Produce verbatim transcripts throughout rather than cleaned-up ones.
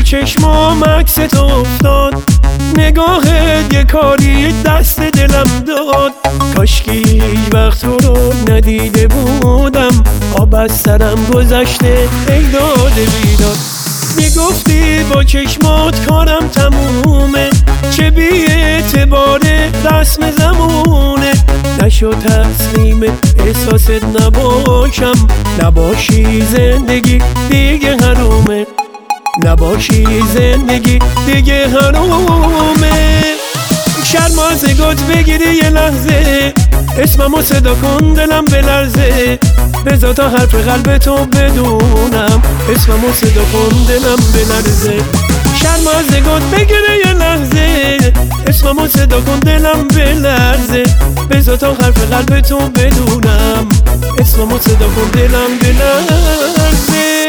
چشمام عکس تو افتاد، نگاهت یه کاری دست دلم داد. کاشکی هیچ وقت تو رو ندیده بودم، آب از سرم گذشته ای داده بیداد. میگفتی با چشمات کارم تمومه، چه بی اعتباره رسم زمونه. نشد تسلیم احساست نباشم، نباشی زندگی دیگه حرومه، نباشی زندگی دیگه حرومه. شرم از گات بگیری یه لحظه، اسممو صدا کن دلم بلرزه. بذار تا حرف قلب تو بدونم، اسممو صدا کن دلم بلرزه. شرم از گات بگیری یه لحظه، اسممو صدا کن دلم بلرزه. بذار تا حرف قلب تو بدونم، اسممو صدا کن دلم بلرزه.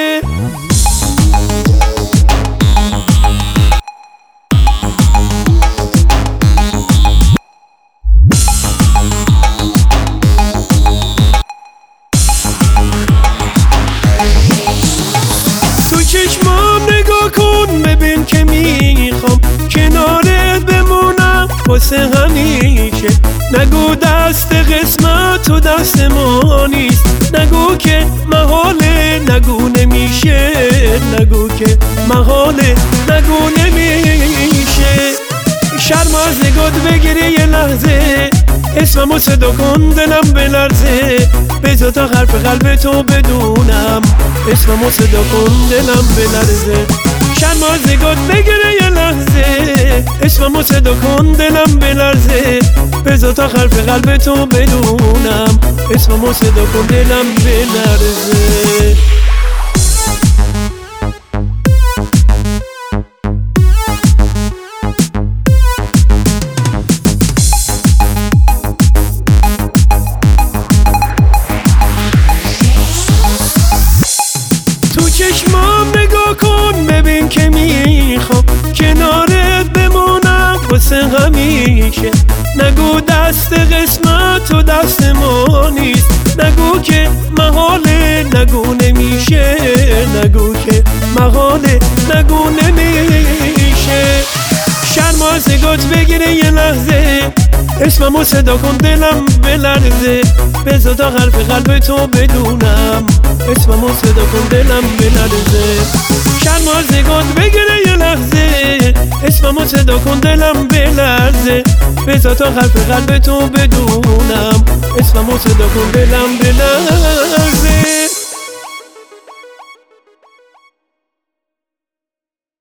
چشمام نگاه کن ببین که میخوام کنارت بمونم واسه همیشه. نگو دست قسمت و دست ما نیست، نگو که محاله، نگو نمیشه، نگو که محاله، نگو نمیشه. شرم از نگات بگیری یه لحظه، اسممو صدا کن دلم بلرزه. بذار تا حرف قلب تو بدونم، اسممو صدا کن دلم بلرزه. شرم از نگات بگیره یه لحظه، اسممو صدا کن دلم بلرزه. بذار تا حرف قلب تو بدونم، اسممو صدا کن دلم بلرزه. چشمام نگاه کن ببین که میخوام کنارت بمونم واسه همیشه. نگو دست قسمت و دست ما نیست، نگو که محاله، نگو نمیشه، نگو که محاله، نگو نمیشه. شرم از نگات بگیره یه لحظه، اسممو صدا کن دلم بلرزه. بذار تا حرف قلب تو بدونم، اسممو صدا کن دلم بلرزه. شرم از نگات بگیره یه لحظه، اسممو صدا کن دلم بلرزه. بذار تا حرف قلب تو بدونم، اسممو صدا کن دلم بلرزه.